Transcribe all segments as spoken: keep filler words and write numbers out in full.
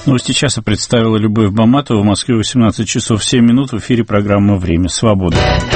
Новости часа представила Любовь Баматова. В Москве восемнадцать часов семь минут. В эфире программа «Время свободы».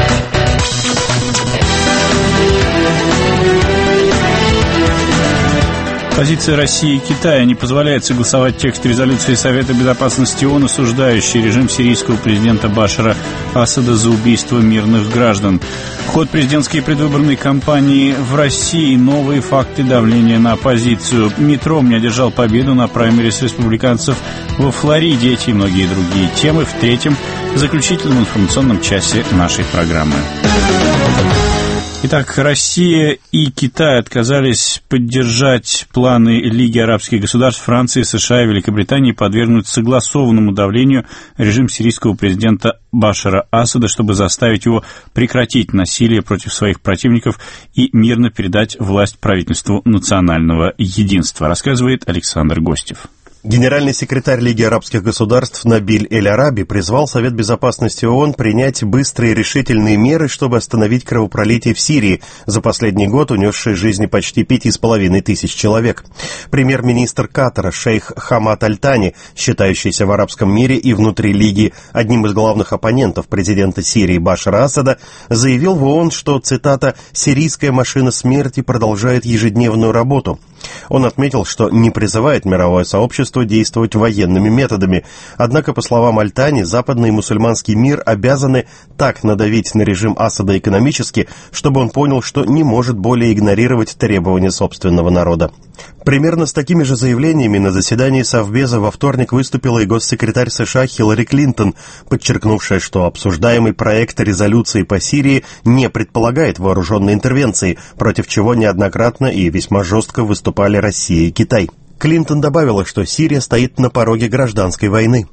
Позиция России и Китая не позволяет согласовать текст резолюции Совета Безопасности ООН, осуждающий режим сирийского президента Башара Асада за убийство мирных граждан. Ход президентской предвыборной кампании в России. Новые факты давления на оппозицию. Митт Ромни одержал победу на праймерис республиканцев во Флориде. Эти и многие другие темы в третьем заключительном информационном часе нашей программы. Итак, Россия и Китай отказались поддержать планы Лиги арабских государств. Франции, США и Великобритании подвергнуть согласованному давлению режим сирийского президента Башара Асада, чтобы заставить его прекратить насилие против своих противников и мирно передать власть правительству национального единства, рассказывает Александр Гостев. Генеральный секретарь Лиги арабских государств Набиль Эль-Араби призвал Совет Безопасности ООН принять быстрые решительные меры, чтобы остановить кровопролитие в Сирии, за последний год унесшее жизни почти пяти с половиной тысяч человек. Премьер-министр Катара шейх Хамад Аль-Тани, считающийся в арабском мире и внутри Лиги одним из главных оппонентов президента Сирии Башара Асада, заявил в ООН, что, цитата, «сирийская машина смерти продолжает ежедневную работу». Он отметил, что не призывает мировое сообщество действовать военными методами. Однако, по словам Аль-Тани, западный мусульманский мир обязаны так надавить на режим Асада экономически, чтобы он понял, что не может более игнорировать требования собственного народа. Примерно с такими же заявлениями на заседании Совбеза во вторник выступила и госсекретарь США Хиллари Клинтон, подчеркнувшая, что обсуждаемый проект резолюции по Сирии не предполагает вооруженной интервенции, против чего неоднократно и весьма жестко выступали Россия и Китай. Клинтон добавила, что Сирия стоит на пороге гражданской войны.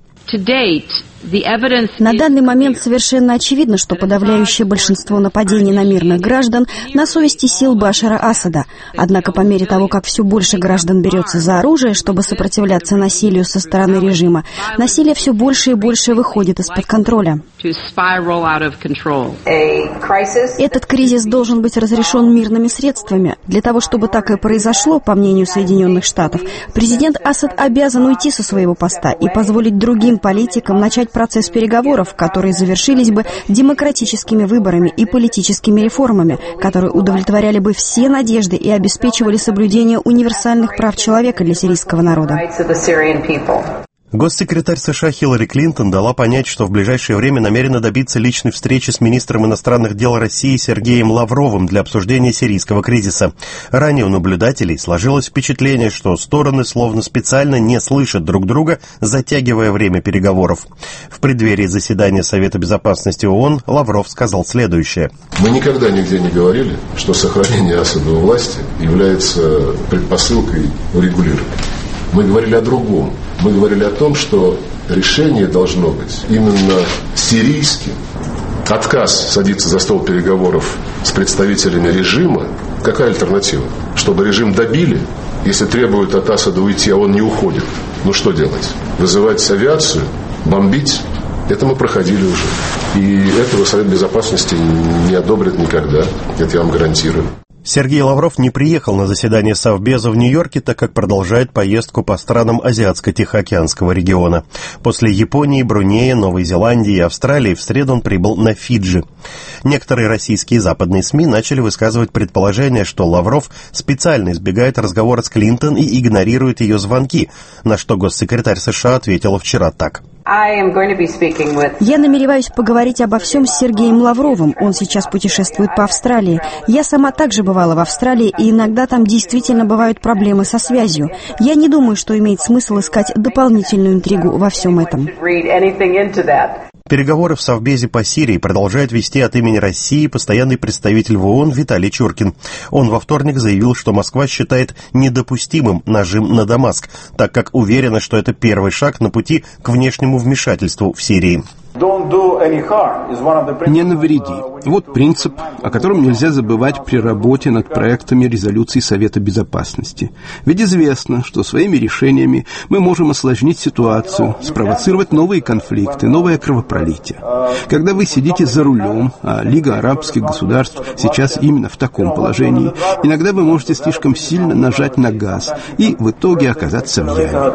На данный момент совершенно очевидно, что подавляющее большинство нападений на мирных граждан на совести сил Башара Асада. Однако по мере того, как все больше граждан берется за оружие, чтобы сопротивляться насилию со стороны режима, насилие все больше и больше выходит из-под контроля. Этот кризис должен быть разрешен мирными средствами. Для того, чтобы так и произошло, по мнению Соединенных Штатов, президент Асад обязан уйти со своего поста и позволить другим политикам начать процесс переговоров, которые завершились бы демократическими выборами и политическими реформами, которые удовлетворяли бы все надежды и обеспечивали соблюдение универсальных прав человека для сирийского народа. Госсекретарь США Хиллари Клинтон дала понять, что в ближайшее время намерена добиться личной встречи с министром иностранных дел России Сергеем Лавровым для обсуждения сирийского кризиса. Ранее у наблюдателей сложилось впечатление, что стороны словно специально не слышат друг друга, затягивая время переговоров. В преддверии заседания Совета Безопасности ООН Лавров сказал следующее. Мы никогда нигде не говорили, что сохранение Асада у власти является предпосылкой урегулирования. Мы говорили о другом. Мы говорили о том, что решение должно быть именно сирийским. Отказ садиться за стол переговоров с представителями режима. Какая альтернатива? Чтобы режим добили, если требуют от Асада уйти, а он не уходит. Ну что делать? Вызывать авиацию? Бомбить? Это мы проходили уже. И этого Совет Безопасности не одобрит никогда. Это я вам гарантирую. Сергей Лавров не приехал на заседание Совбеза в Нью-Йорке, так как продолжает поездку по странам Азиатско-Тихоокеанского региона. После Японии, Брунея, Новой Зеландии и Австралии в среду он прибыл на Фиджи. Некоторые российские и западные СМИ начали высказывать предположение, что Лавров специально избегает разговора с Клинтон и игнорирует ее звонки, на что госсекретарь США ответила вчера так. Я намереваюсь поговорить обо всем с Сергеем Лавровым. Он сейчас путешествует по Австралии. Я сама также бывала в Австралии, и иногда там действительно бывают проблемы со связью. Я не думаю, что имеет смысл искать дополнительную интригу во всем этом. Переговоры в Совбезе по Сирии продолжает вести от имени России постоянный представитель в ООН Виталий Чуркин. Он во вторник заявил, что Москва считает недопустимым нажим на Дамаск, так как уверена, что это первый шаг на пути к внешнему вмешательству в Сирии. Не навреди. Вот принцип, о котором нельзя забывать при работе над проектами резолюций Совета Безопасности. Ведь известно, что своими решениями мы можем осложнить ситуацию, спровоцировать новые конфликты, новое кровопролитие. Когда вы сидите за рулем, а Лига арабских государств сейчас именно в таком положении, иногда вы можете слишком сильно нажать на газ и в итоге оказаться в яме.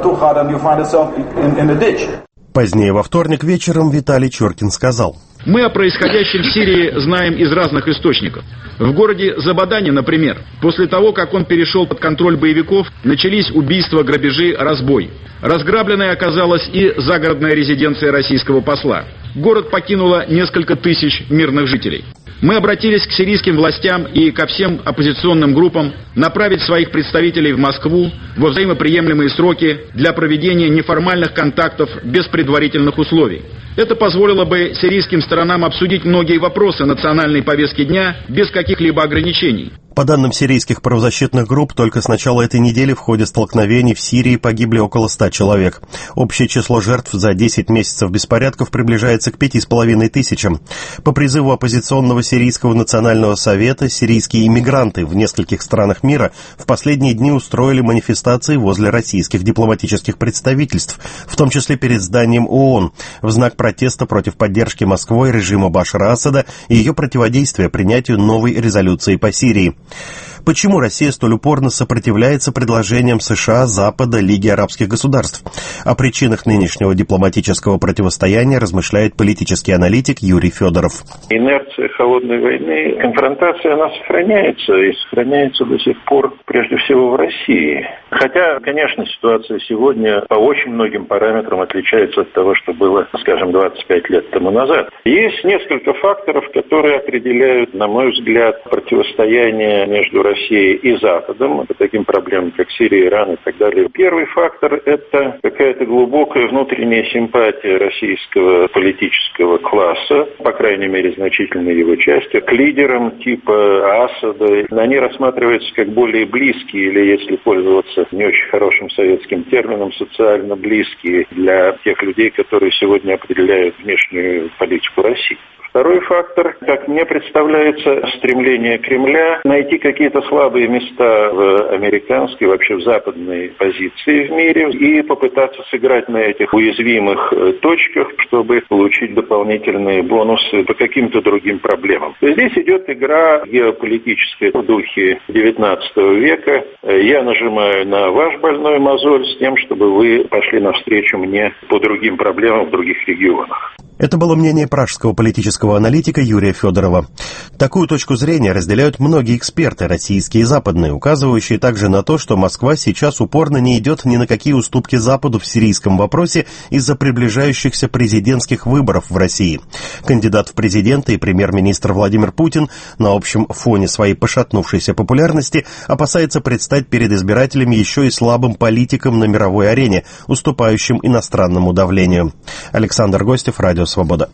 Позднее во вторник вечером Виталий Чуркин сказал: «Мы о происходящем в Сирии знаем из разных источников. В городе Забадане, например, после того, как он перешел под контроль боевиков, начались убийства, грабежи, разбой. Разграбленной оказалась и загородная резиденция российского посла. Город покинуло несколько тысяч мирных жителей. Мы обратились к сирийским властям и ко всем оппозиционным группам направить своих представителей в Москву во взаимоприемлемые сроки для проведения неформальных контактов без предварительных условий. Это позволило бы сирийским сторонам обсудить многие вопросы национальной повестки дня без каких-либо ограничений». По данным сирийских правозащитных групп, только с начала этой недели в ходе столкновений в Сирии погибли около ста человек. Общее число жертв за десять месяцев беспорядков приближается к пяти с половиной тысячам. По призыву оппозиционного Сирийского национального совета, сирийские иммигранты в нескольких странах мира в последние дни устроили манифестации возле российских дипломатических представительств, в том числе перед зданием ООН, в знак протеста против поддержки Москвой режима Башара Асада и ее противодействия принятию новой резолюции по Сирии. Почему Россия столь упорно сопротивляется предложениям США, Запада, Лиги арабских государств? О причинах нынешнего дипломатического противостояния размышляет политический аналитик Юрий Федоров. Инерция холодной войны, конфронтация, она сохраняется, и сохраняется до сих пор, прежде всего, в России. Хотя, конечно, ситуация сегодня по очень многим параметрам отличается от того, что было, скажем, двадцать пять лет тому назад. Есть несколько факторов, которые определяют, на мой взгляд, противостояние между Россией Россией и Западом, по таким проблемам, как Сирия, Иран и так далее. Первый фактор – это какая-то глубокая внутренняя симпатия российского политического класса, по крайней мере, значительной его части, к лидерам типа Асада. Они рассматриваются как более близкие, или, если пользоваться не очень хорошим советским термином, социально близкие для тех людей, которые сегодня определяют внешнюю политику России. Второй фактор, как мне представляется, стремление Кремля найти какие-то слабые места в американской, вообще в западной позиции в мире и попытаться сыграть на этих уязвимых точках, чтобы получить дополнительные бонусы по каким-то другим проблемам. Здесь идет игра геополитическая в духе девятнадцатого века. Я нажимаю на ваш больной мозоль с тем, чтобы вы пошли навстречу мне по другим проблемам в других регионах. Это было мнение пражского политического аналитика Юрия Федорова. Такую точку зрения разделяют многие эксперты, российские и западные, указывающие также на то, что Москва сейчас упорно не идет ни на какие уступки Западу в сирийском вопросе из-за приближающихся президентских выборов в России. Кандидат в президенты и премьер-министр Владимир Путин на общем фоне своей пошатнувшейся популярности опасается предстать перед избирателями еще и слабым политиком на мировой арене, уступающим иностранному давлению. Александр Гостев, Радио «Свобода».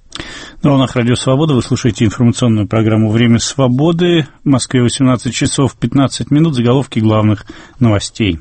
На волнах Радио «Свобода» вы слушаете информационную программу «Время свободы». В Москве восемнадцать часов пятнадцать минут. Заголовки главных новостей.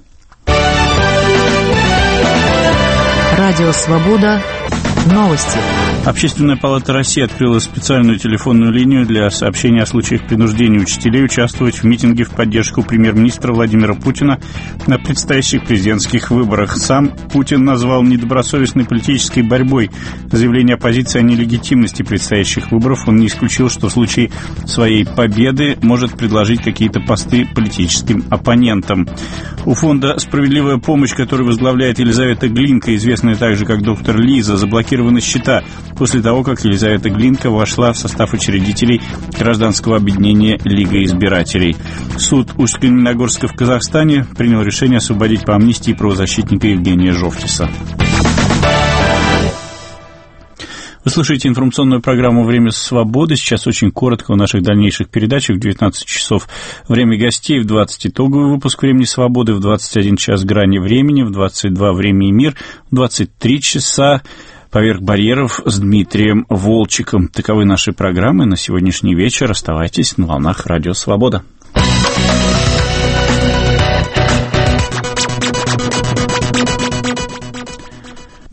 Радио «Свобода». Новости. Общественная палата России открыла специальную телефонную линию для сообщения о случаях принуждения учителей участвовать в митинге в поддержку премьер-министра Владимира Путина на предстоящих президентских выборах. Сам Путин назвал недобросовестной политической борьбой заявление оппозиции о нелегитимности предстоящих выборов. Он не исключил, что в случае своей победы может предложить какие-то посты политическим оппонентам. У фонда «Справедливая помощь», который возглавляет Елизавета Глинка, известная также как доктор Лиза, заблокированы счета после того, как Елизавета Глинка вошла в состав учредителей гражданского объединения «Лига избирателей». Суд Усть-Каменогорска в Казахстане принял решение освободить по амнистии правозащитника Евгения Жовтиса. Вы слушаете информационную программу «Время свободы». Сейчас очень коротко в наших дальнейших передачах. В девятнадцать часов время гостей, в двадцать итоговый выпуск «Времени свободы», в двадцать один час «Грани времени», в двадцать два «Время и мир», в двадцать три часа «Поверх барьеров» с Дмитрием Волчиком. Таковы наши программы на сегодняшний вечер. Оставайтесь на волнах Радио «Свобода».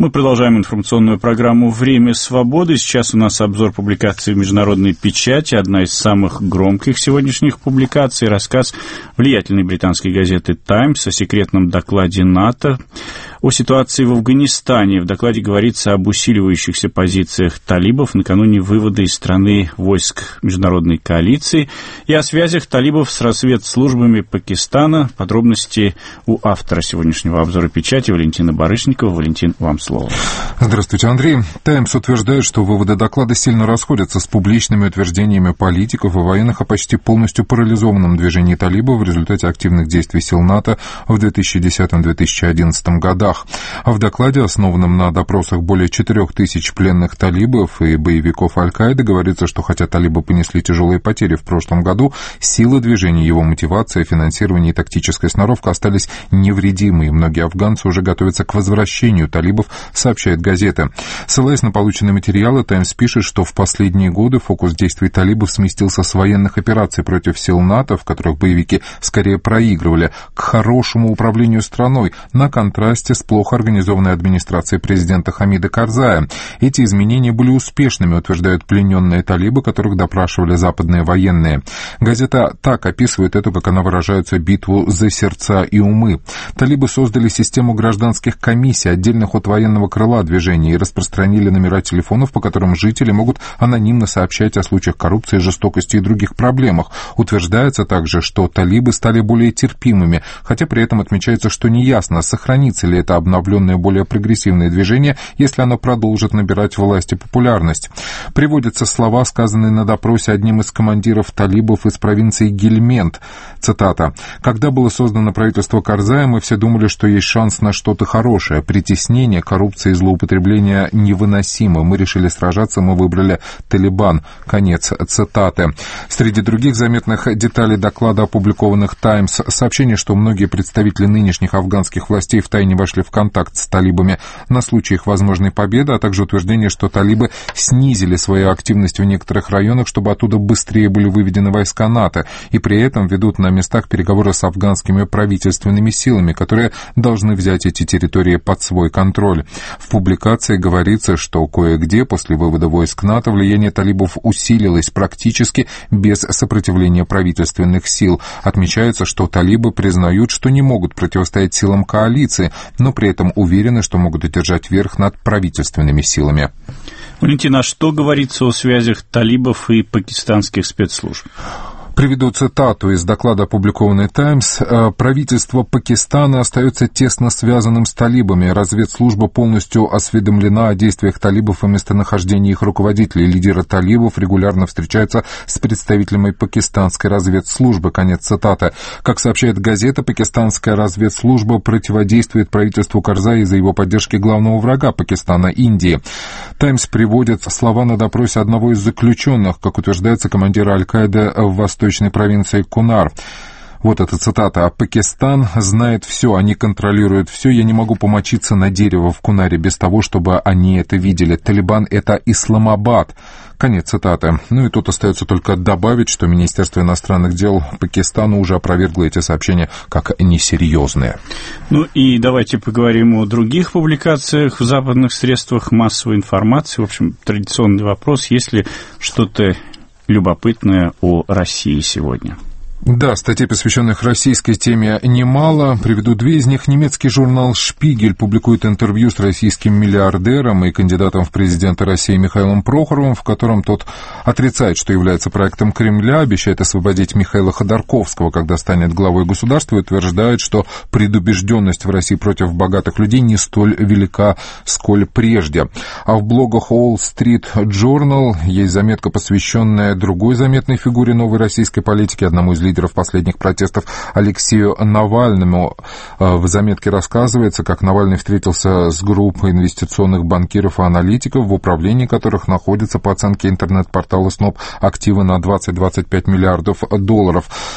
Мы продолжаем информационную программу «Время свободы». Сейчас у нас обзор публикаций в международной печати. Одна из самых громких сегодняшних публикаций – рассказ влиятельной британской газеты «Таймс» о секретном докладе НАТО о ситуации в Афганистане. В докладе говорится об усиливающихся позициях талибов накануне вывода из страны войск международной коалиции и о связях талибов с разведслужбами Пакистана. Подробности у автора сегодняшнего обзора печати Валентина Барышникова. Валентин, вам слово. Здравствуйте, Андрей. «Таймс» утверждает, что выводы доклада сильно расходятся с публичными утверждениями политиков и военных о почти полностью парализованном движении талибов в результате активных действий сил НАТО в две тысячи десятом — две тысячи одиннадцатом годах. А в докладе, основанном на допросах более четырех тысяч пленных талибов и боевиков Аль-Каиды, говорится, что хотя талибы понесли тяжелые потери в прошлом году, силы движения, его мотивация, финансирование и тактическая сноровка остались невредимы, и многие афганцы уже готовятся к возвращению талибов, сообщает газета. Ссылаясь на полученные материалы, «Таймс» пишет, что в последние годы фокус действий талибов сместился с военных операций против сил НАТО, в которых боевики скорее проигрывали, к хорошему управлению страной, на контрасте с плохо организованной администрацией президента Хамида Карзая. Эти изменения были успешными, утверждают плененные талибы, которых допрашивали западные военные. Газета так описывает эту, как она выражается, битву за сердца и умы. Талибы создали систему гражданских комиссий, отдельных от военного крыла движения, и распространили номера телефонов, по которым жители могут анонимно сообщать о случаях коррупции, жестокости и других проблемах. Утверждается также, что талибы стали более терпимыми, хотя при этом отмечается, что неясно, сохранится ли это обновленное, более прогрессивное движение, если оно продолжит набирать власть и популярность. Приводятся слова, сказанные на допросе одним из командиров талибов из провинции Гельмент. Цитата. «Когда было создано правительство Карзая, мы все думали, что есть шанс на что-то хорошее. Притеснение, коррупция и злоупотребление невыносимы. Мы решили сражаться, мы выбрали Талибан». Конец цитаты. Среди других заметных деталей доклада, опубликованных «Таймс», сообщение, что многие представители нынешних афганских властей втайне вошли в контакт с талибами на случай их возможной победы, а также утверждение, что талибы снизили свою активность в некоторых районах, чтобы оттуда быстрее были выведены войска НАТО, и при этом ведут на местах переговоры с афганскими правительственными силами, которые должны взять эти территории под свой контроль. В публикации говорится, что кое-где после вывода войск НАТО влияние талибов усилилось практически без сопротивления правительственных сил. Отмечается, что талибы признают, что не могут противостоять силам коалиции, но при этом уверены, что могут одержать верх над правительственными силами. Валентина, а что говорится о связях талибов и пакистанских спецслужб? Приведу цитату из доклада, опубликованный «Таймс». «Правительство Пакистана остается тесно связанным с талибами. Разведслужба полностью осведомлена о действиях талибов и местонахождении их руководителей. Лидеры талибов регулярно встречаются с представителями пакистанской разведслужбы». Конец цитаты. Как сообщает газета, пакистанская разведслужба противодействует правительству Карзая из-за его поддержки главного врага Пакистана, Индии. «Таймс» приводит слова на допросе одного из заключенных, как утверждается, командира Аль-Каиды в Восточной провинции Кунар. Вот эта цитата. «Пакистан знает все, они контролируют все. Я не могу помочиться на дерево в Кунаре без того, чтобы они это видели. Талибан — это Исламабад». Конец цитаты. Ну и тут остается только добавить, что Министерство иностранных дел Пакистана уже опровергло эти сообщения как несерьезные. Ну и давайте поговорим о других публикациях в западных средствах массовой информации. В общем, традиционный вопрос, есть ли что-то любопытное о России сегодня? Да, статей, посвященных российской теме, немало. Приведу две из них. Немецкий журнал «Шпигель» публикует интервью с российским миллиардером и кандидатом в президенты России Михаилом Прохоровым, в котором тот отрицает, что является проектом Кремля, обещает освободить Михаила Ходорковского, когда станет главой государства, и утверждает, что предубежденность в России против богатых людей не столь велика, сколь прежде. А в блогах Wall Street Journal есть заметка, посвященная другой заметной фигуре новой российской политики, одному из лидеров последних протестов Алексею Навальному. В заметке рассказывается, как Навальный встретился с группой инвестиционных банкиров и аналитиков, в управлении которых находятся, по оценке интернет-портала СНОП, активы на двадцать - двадцать пять миллиардов долларов.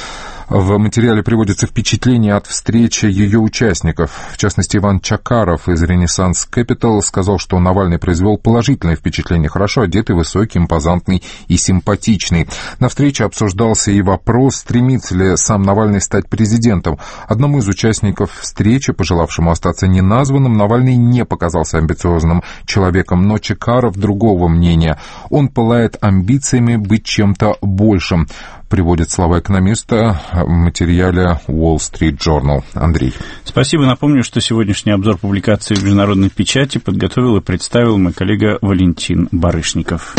В материале приводятся впечатления от встречи ее участников. В частности, Иван Чакаров из «Ренессанс Кэпитал» сказал, что Навальный произвел положительное впечатление, хорошо одетый, высокий, импозантный и симпатичный. На встрече обсуждался и вопрос, стремится ли сам Навальный стать президентом. Одному из участников встречи, пожелавшему остаться неназванным, Навальный не показался амбициозным человеком, но Чакаров другого мнения. Он пылает амбициями быть чем-то большим. Приводит слова экономиста в материале Wall Street Journal. Андрей. Спасибо. Напомню, что сегодняшний обзор публикации в международной печати подготовил и представил мой коллега Валентин Барышников.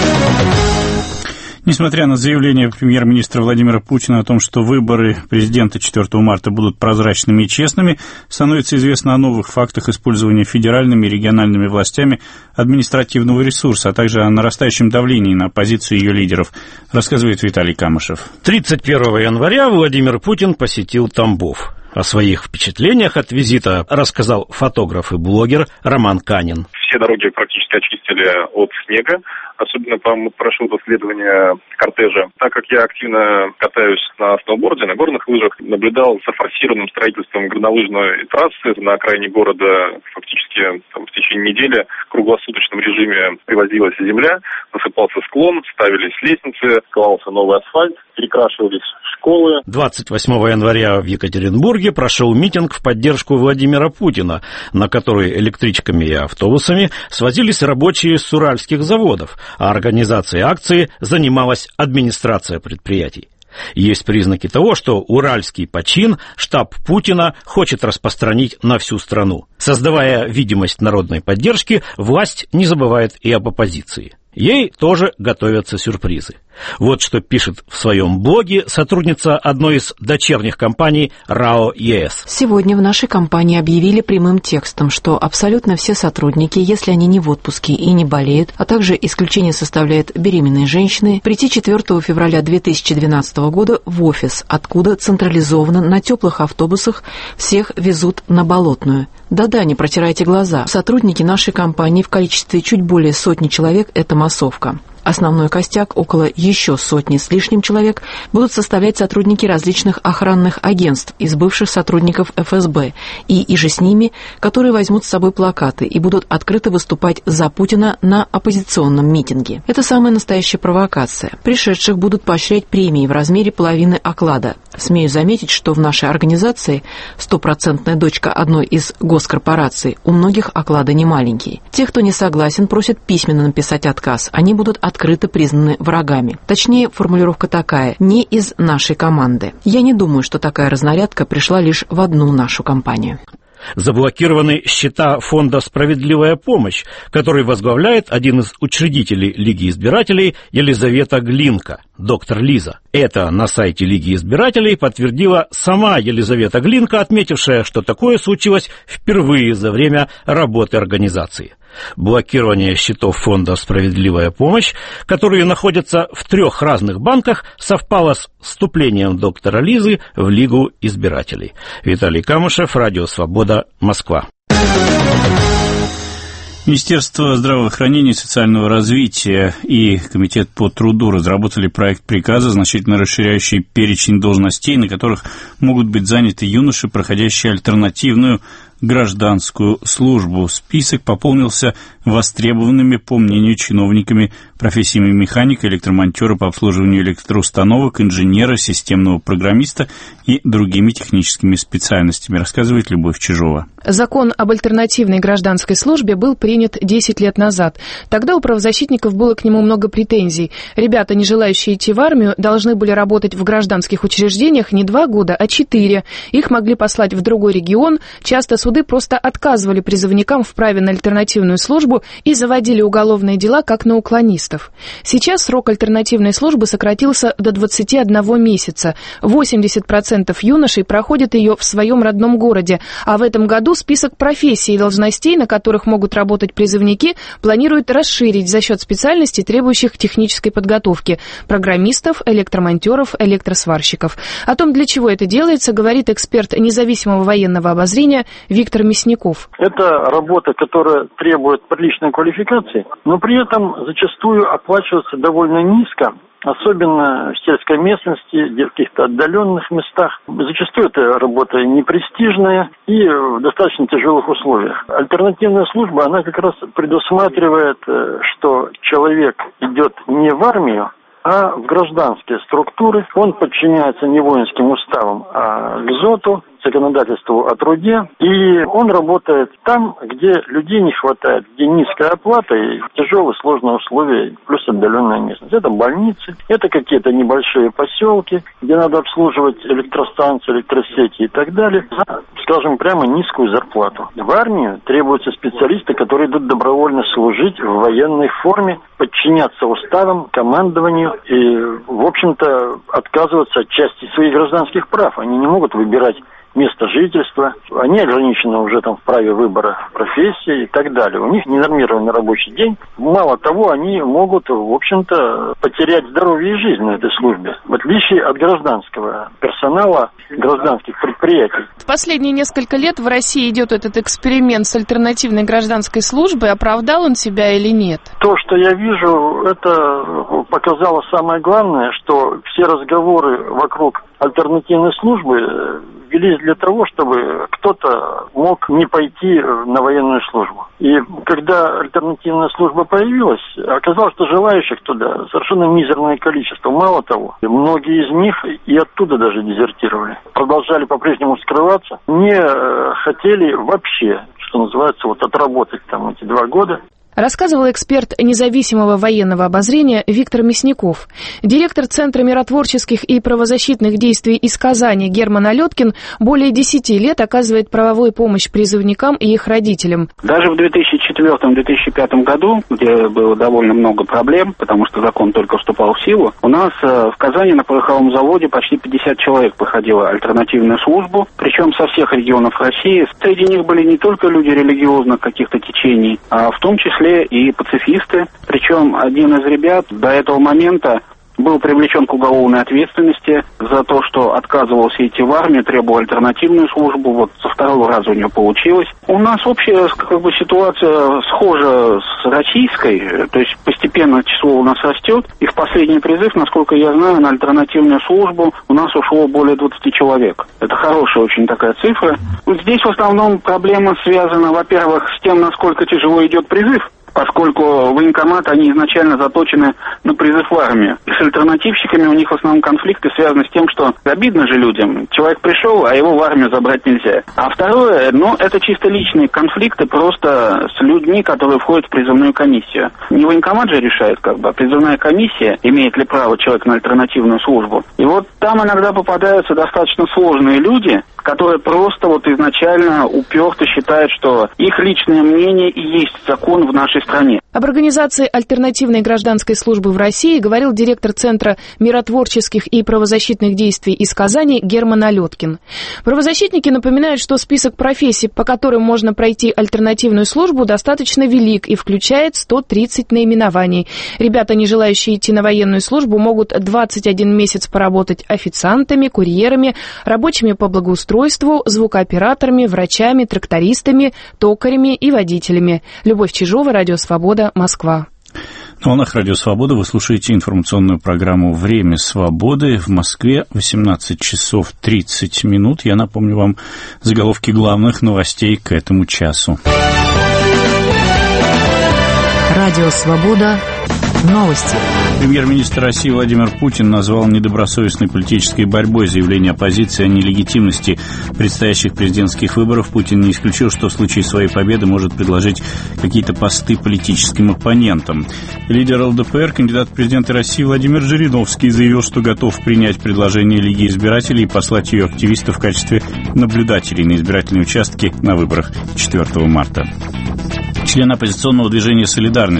Несмотря на заявление премьер-министра Владимира Путина о том, что выборы президента четвёртого марта будут прозрачными и честными, становится известно о новых фактах использования федеральными и региональными властями административного ресурса, а также о нарастающем давлении на оппозицию ее лидеров, рассказывает Виталий Камышев. тридцать первого января Владимир Путин посетил Тамбов. О своих впечатлениях от визита рассказал фотограф и блогер Роман Канин. Все дороги практически очистили от снега. Особенно там прошло следование кортежа. Так как я активно катаюсь на сноуборде, на горных лыжах, наблюдал за форсированным строительством горнолыжной трассы на окраине города. Фактически там, в течение недели в круглосуточном режиме привозилась земля, насыпался склон, ставились лестницы, клался новый асфальт, перекрашивались школы. двадцать восьмого января в Екатеринбурге прошел митинг в поддержку Владимира Путина, на который электричками и автобусами свозились рабочие с уральских заводов, а организацией акции занималась администрация предприятий. Есть признаки того, что уральский почин штаб Путина хочет распространить на всю страну. Создавая видимость народной поддержки, власть не забывает и об оппозиции. Ей тоже готовятся сюрпризы. Вот что пишет в своем блоге сотрудница одной из дочерних компаний РАО ЕС. Сегодня в нашей компании объявили прямым текстом, что абсолютно все сотрудники, если они не в отпуске и не болеют, а также исключение составляют беременные женщины, прийти четвёртого февраля две тысячи двенадцатого года в офис, откуда централизованно на теплых автобусах всех везут на Болотную. Да-да, не протирайте глаза. Сотрудники нашей компании в количестве чуть более сотни человек – это массовка. Основной костяк, около еще сотни с лишним человек, будут составлять сотрудники различных охранных агентств из бывших сотрудников эф эс бэ и иже с ними, которые возьмут с собой плакаты и будут открыто выступать за Путина на оппозиционном митинге. Это самая настоящая провокация. Пришедших будут поощрять премии в размере половины оклада. Смею заметить, что в нашей организации стопроцентная дочка одной из госкорпораций, у многих оклады не маленькие. Те, кто не согласен, просят письменно написать отказ. Они будут открыто признаны врагами. Точнее, формулировка такая: не из нашей команды. Я не думаю, что такая разнарядка пришла лишь в одну нашу компанию. Заблокированы счета фонда «Справедливая помощь», который возглавляет один из учредителей Лиги избирателей Елизавета Глинка, доктор Лиза. Это на сайте Лиги избирателей подтвердила сама Елизавета Глинка, отметившая, что такое случилось впервые за время работы организации. Блокирование счетов фонда «Справедливая помощь», которые находятся в трех разных банках, совпало с вступлением доктора Лизы в Лигу избирателей. Виталий Камышев, Радио Свобода, Москва. Министерство здравоохранения и социального развития и Комитет по труду разработали проект приказа, значительно расширяющий перечень должностей, на которых могут быть заняты юноши, проходящие альтернативную гражданскую службу. Список пополнился востребованными, по мнению чиновниками, профессиями механика, электромонтера по обслуживанию электроустановок, инженера, системного программиста и другими техническими специальностями, рассказывает Любовь Чижова. Закон об альтернативной гражданской службе был принят десять лет назад. Тогда у правозащитников было к нему много претензий. Ребята, не желающие идти в армию, должны были работать в гражданских учреждениях не два года, а четыре. Их могли послать в другой регион. Часто суды просто отказывали призывникам в праве на альтернативную службу и заводили уголовные дела, как на уклонистов. Сейчас срок альтернативной службы сократился до двадцати одного месяца. восемьдесят процентов юношей проходят ее в своем родном городе, а в этом году список профессий и должностей, на которых могут работать призывники, планируют расширить за счет специальностей, требующих технической подготовки – программистов, электромонтеров, электросварщиков. О том, для чего это делается, говорит эксперт независимого военного обозрения Виктор Виктор Мясников. Это работа, которая требует приличной квалификации, но при этом зачастую оплачивается довольно низко, особенно в сельской местности, где в каких-то отдаленных местах. Зачастую эта работа непрестижная и в достаточно тяжелых условиях. Альтернативная служба, она как раз предусматривает, что человек идет не в армию, а в гражданские структуры. Он подчиняется не воинским уставам, а ГЗОТу, законодательству о труде. И он работает там, где людей не хватает, где низкая оплата и тяжелые, сложные условия, плюс отдаленная местность. Это больницы, это какие-то небольшие поселки, где надо обслуживать электростанции, электросети и так далее, за, скажем, прямо низкую зарплату. В армию требуются специалисты, которые идут добровольно служить в военной форме, подчиняться уставам, командованию и, в общем-то, отказываться от части своих гражданских прав. Они не могут выбирать место жительства, они ограничены уже там в праве выбора профессии и так далее. У них ненормированный рабочий день. Мало того, они могут, в общем-то, потерять здоровье и жизнь на этой службе, в отличие от гражданского персонала, гражданских предприятий. В последние несколько лет в России идет этот эксперимент с альтернативной гражданской службой. Оправдал он себя или нет? То, что я вижу, это показало самое главное, что все разговоры вокруг альтернативной службы велись для того, чтобы кто-то мог не пойти на военную службу. И когда альтернативная служба появилась, оказалось, что желающих туда совершенно мизерное количество. Мало того, многие из них и оттуда даже дезертировали. Продолжали по-прежнему скрываться, не хотели вообще, что называется, вот отработать там эти два года. Рассказывал эксперт независимого военного обозрения Виктор Мясников. Директор Центра миротворческих и правозащитных действий из Казани Герман Алеткин более десяти лет оказывает правовую помощь призывникам и их родителям. Даже в две тысячи четвёртом — две тысячи пятом году, где было довольно много проблем, потому что закон только вступал в силу, у нас в Казани на пороховом заводе почти пятьдесят человек проходило альтернативную службу, причем со всех регионов России. Среди них были не только люди религиозных каких-то течений, а в том числе и пацифисты. Причем один из ребят до этого момента был привлечен к уголовной ответственности за то, что отказывался идти в армию, требовал альтернативную службу. Вот со второго раза у него получилось. У нас общая как бы ситуация схожа с российской, то есть постепенно число у нас растет. И в последний призыв, насколько я знаю, на альтернативную службу у нас ушло более двадцати человек. Это хорошая очень такая цифра. Здесь в основном проблема связана, во-первых, с тем, насколько тяжело идет призыв, поскольку военкоматы, они изначально заточены на призыв в армию. И с альтернативщиками у них в основном конфликты связаны с тем, что обидно же людям. Человек пришел, а его в армию забрать нельзя. А второе, ну, это чисто личные конфликты просто с людьми, которые входят в призывную комиссию. Не военкомат же решает, как бы, а призывная комиссия, имеет ли право человек на альтернативную службу. И вот там иногда попадаются достаточно сложные люди, которые просто вот изначально уперто считают, что их личное мнение и есть закон в нашей стране. Об организации альтернативной гражданской службы в России говорил директор Центра миротворческих и правозащитных действий из Казани Герман Алеткин. Правозащитники напоминают, что список профессий, по которым можно пройти альтернативную службу, достаточно велик и включает сто тридцать наименований. Ребята, не желающие идти на военную службу, могут двадцать один месяц поработать официантами, курьерами, рабочими по благоустройству, звукооператорами, врачами, трактористами, токарями и водителями. Любовь Чижова, Радио Свобода, Москва. На волнах Радио Свобода вы слушаете информационную программу «Время свободы». В Москве восемнадцать часов тридцать минут. Я напомню вам заголовки главных новостей к этому часу. Радио Свобода. Новости. Премьер-министр России Владимир Путин назвал недобросовестной политической борьбой заявление оппозиции о нелегитимности предстоящих президентских выборов. Путин не исключил, что в случае своей победы может предложить какие-то посты политическим оппонентам. Лидер эл дэ пэ эр, кандидат в президенты России Владимир Жириновский, заявил, что готов принять предложение Лиги избирателей и послать ее активистов в качестве наблюдателей на избирательные участки на выборах четвёртого марта. Член оппозиционного движения «Солидарность»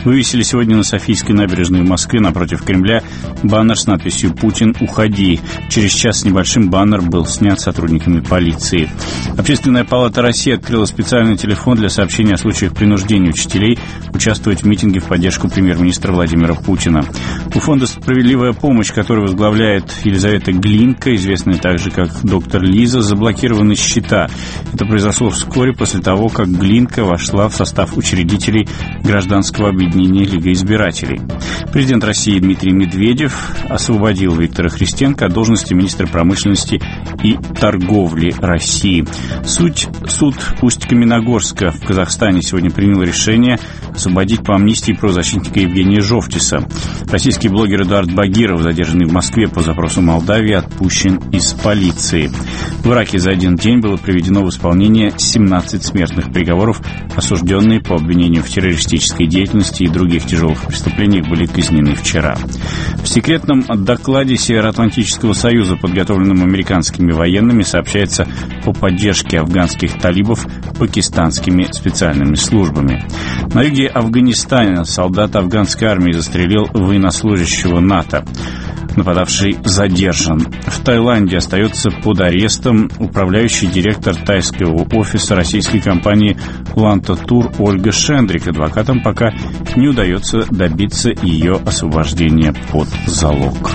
вывесили сегодня на Софийской набережной в Москве напротив Кремля баннер с надписью «Путин, уходи». Через час с небольшим баннер был снят сотрудниками полиции. Общественная палата России открыла специальный телефон для сообщения о случаях принуждения учителей участвовать в митинге в поддержку премьер-министра Владимира Путина. У фонда «Справедливая помощь», который возглавляет Елизавета Глинка, известная также как доктор Лиза, заблокированы счета. Это произошло вскоре после того, как Глинка вошла в состав учредителей гражданского объединения «Лига избирателей». Президент России Дмитрий Медведев освободил Виктора Христенко от должности министра промышленности и торговли России. Суть суд Усть-Каменогорска в Казахстане сегодня принял решение освободить по амнистии правозащитника Евгения Жовтиса. Российский блогер Эдуард Багиров, задержанный в Москве по запросу Молдавии, отпущен из полиции. В Ираке за один день было приведено в исполнение семнадцать смертных приговоров. Осужденные по обвинению в террористической деятельности и других тяжелых преступлениях были казнены вчера. В секретном докладе Североатлантического союза, подготовленном американскими военными, сообщается о поддержке афганских талибов пакистанскими специальными службами. На юге Афганистана солдат афганской армии застрелил военнослужащего НАТО. Нападавший задержан. В Таиланде остается под арестом управляющий директор тайского офиса российской компании «Ланта Тур» Ольга Шендрик. Адвокатам пока не удается добиться ее освобождения под залог.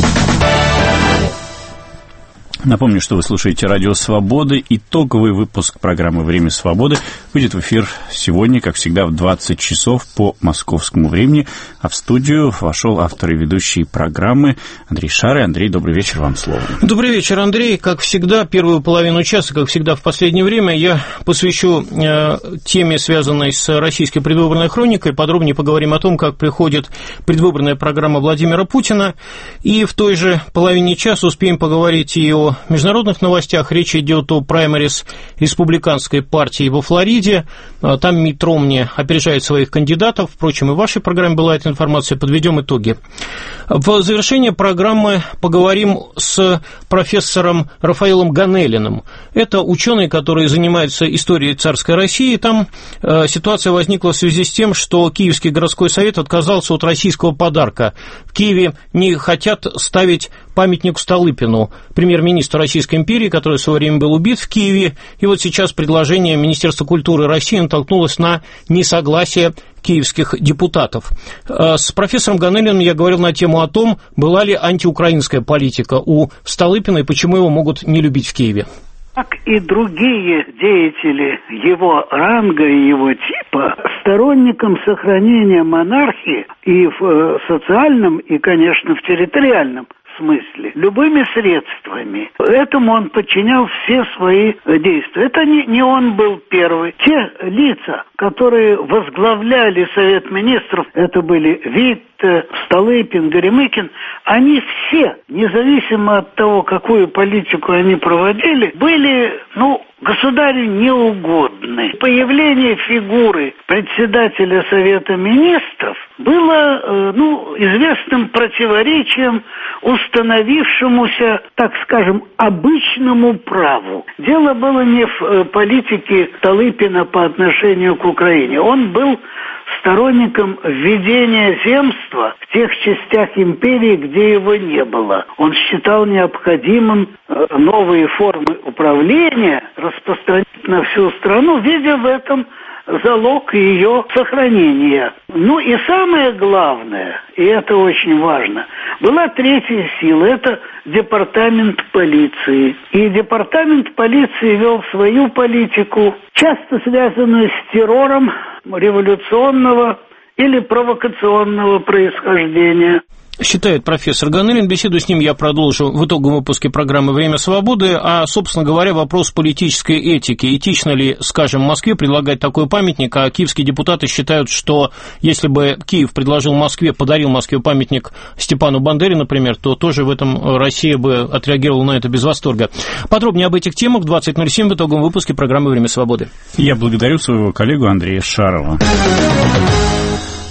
Напомню, что вы слушаете «Радио Свободы». Итоговый выпуск программы «Время свободы» выйдет в эфир сегодня, как всегда, в двадцать часов по московскому времени. А в студию вошел автор и ведущий программы Андрей Шары. Андрей, добрый вечер, вам слово. Добрый вечер, Андрей. Как всегда, первую половину часа, как всегда в последнее время, я посвящу э, теме, связанной с российской предвыборной хроникой. Подробнее поговорим о том, как приходит предвыборная программа Владимира Путина. И в той же половине часа успеем поговорить и о международных новостях. Речь идет о праймерис республиканской партии во Флориде. Там Митт Ромни опережает своих кандидатов. Впрочем, и в вашей программе была эта информация. Подведем итоги. В завершение программы поговорим с профессором Рафаэлом Ганелиным. Это ученый, который занимается историей царской России. Там э, ситуация возникла в связи с тем, что Киевский городской совет отказался от российского подарка. В Киеве не хотят ставить памятник Столыпину, премьер-министру Российской империи, который в свое время был убит в Киеве. И вот сейчас предложение Министерства культуры России натолкнулось на несогласие киевских депутатов. С профессором Ганелиным я говорил на тему о том, была ли антиукраинская политика у Столыпина и почему его могут не любить в Киеве. Как и другие деятели его ранга и его типа, сторонником сохранения монархии и в социальном, и, конечно, в территориальном смысле, любыми средствами. Этому он подчинял все свои действия. Это не, не он был первый. Те лица, которые возглавляли Совет Министров, это были Витте, Столыпин, Горемыкин, они все, независимо от того, какую политику они проводили, были, ну, государю неугодны. Появление фигуры председателя Совета Министров было, э, ну, известным противоречием установившемуся, так скажем, обычному праву. Дело было не в э, политике Столыпина по отношению к Украине. Он был сторонником введения земства в тех частях империи, где его не было. Он считал необходимым э, новые формы управления распространить на всю страну, видя в этом залог ее сохранения. Ну и самое главное, и это очень важно, была третья сила, это департамент полиции. И департамент полиции вел свою политику, часто связанную с террором революционного или провокационного происхождения. Считает профессор Ганелин. Беседу с ним я продолжу в итоговом выпуске программы «Время свободы». А, собственно говоря, вопрос политической этики. Этично ли, скажем, в Москве предлагать такой памятник? А киевские депутаты считают, что если бы Киев предложил Москве, подарил Москве памятник Степану Бандере, например, то тоже в этом Россия бы отреагировала на это без восторга. Подробнее об этих темах в двадцать ноль семь в итоговом выпуске программы «Время свободы». Я благодарю своего коллегу Андрея Шарова.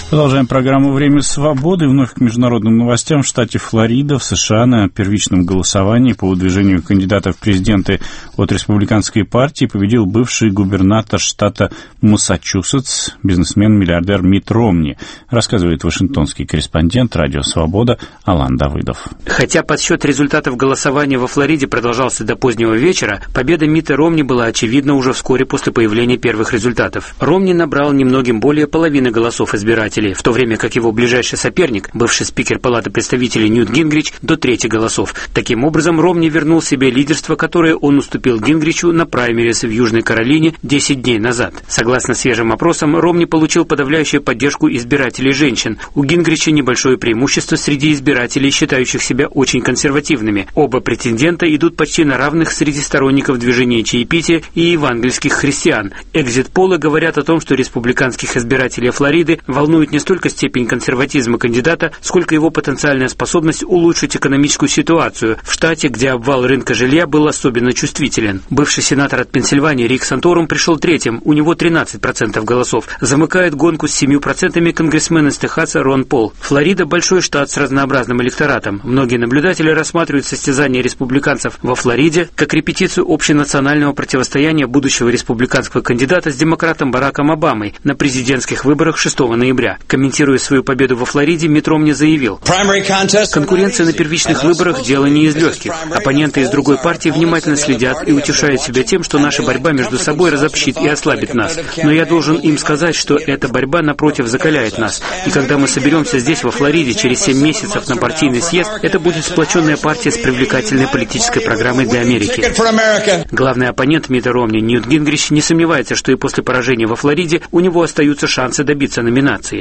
Продолжаем программу «Время свободы». Вновь к международным новостям. В штате Флорида в США на первичном голосовании по выдвижению кандидатов в президенты от республиканской партии победил бывший губернатор штата Массачусетс, бизнесмен-миллиардер Митт Ромни, рассказывает вашингтонский корреспондент «Радио Свобода» Алан Давыдов. Хотя подсчет результатов голосования во Флориде продолжался до позднего вечера, победа Митта Ромни была очевидна уже вскоре после появления первых результатов. Ромни набрал немногим более половины голосов избирателей, в то время как его ближайший соперник, бывший спикер Палаты представителей Ньют Гингрич, до трети голосов. Таким образом, Ромни вернул себе лидерство, которое он уступил Гингричу на праймериз в Южной Каролине десять дней назад. Согласно свежим опросам, Ромни получил подавляющую поддержку избирателей женщин. У Гингрича небольшое преимущество среди избирателей, считающих себя очень консервативными. Оба претендента идут почти на равных среди сторонников движения чаепития и евангельских христиан. Экзит-полы говорят о том, что республиканских избирателей Флориды волнует не столько степень консерватизма кандидата, сколько его потенциальная способность улучшить экономическую ситуацию в штате, где обвал рынка жилья был особенно чувствителен. Бывший сенатор от Пенсильвании Рик Санторум пришел третьим, у него тринадцать процентов голосов. Замыкает гонку с семью процентами конгрессмен из Техаса Рон Пол. Флорида – большой штат с разнообразным электоратом. Многие наблюдатели рассматривают состязание республиканцев во Флориде как репетицию общенационального противостояния будущего республиканского кандидата с демократом Бараком Обамой на президентских выборах шестого ноября. Комментируя свою победу во Флориде, Митт Ромни заявил: «Конкуренция на первичных выборах – дело не из легких. Оппоненты из другой партии внимательно следят и утешают себя тем, что наша борьба между собой разобщит и ослабит нас. Но я должен им сказать, что эта борьба, напротив, закаляет нас. И когда мы соберемся здесь, во Флориде, через семь месяцев на партийный съезд, это будет сплоченная партия с привлекательной политической программой для Америки». Главный оппонент Митта Ромни, Ньют Гингрич, не сомневается, что и после поражения во Флориде у него остаются шансы добиться номинации.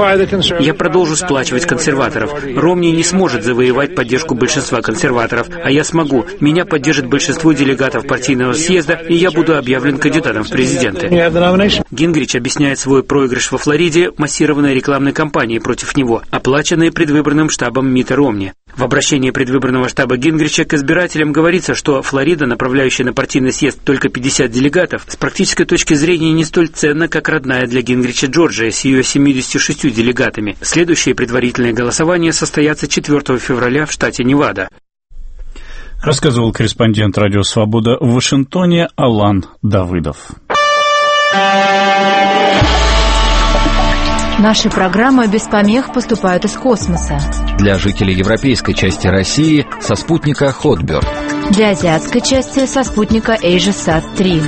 «Я продолжу сплачивать консерваторов. Ромни не сможет завоевать поддержку большинства консерваторов, а я смогу. Меня поддержит большинство делегатов партийного съезда, и я буду объявлен кандидатом в президенты». Гингрич объясняет свой проигрыш во Флориде массированной рекламной кампанией против него, оплаченной предвыборным штабом Митта Ромни. В обращении предвыборного штаба Гингрича к избирателям говорится, что Флорида, направляющая на партийный съезд только пятьдесят делегатов, с практической точки зрения не столь ценна, как родная для Гингрича Джорджия с ее семьюдесятью шестью делегатами. Следующие предварительные голосования состоятся четвёртого февраля в штате Невада. Рассказывал корреспондент «Радио Свобода» в Вашингтоне Алан Давыдов. Наши программы без помех поступают из космоса. Для жителей европейской части России со спутника Hotbird. Для азиатской части со спутника AsiaSat три.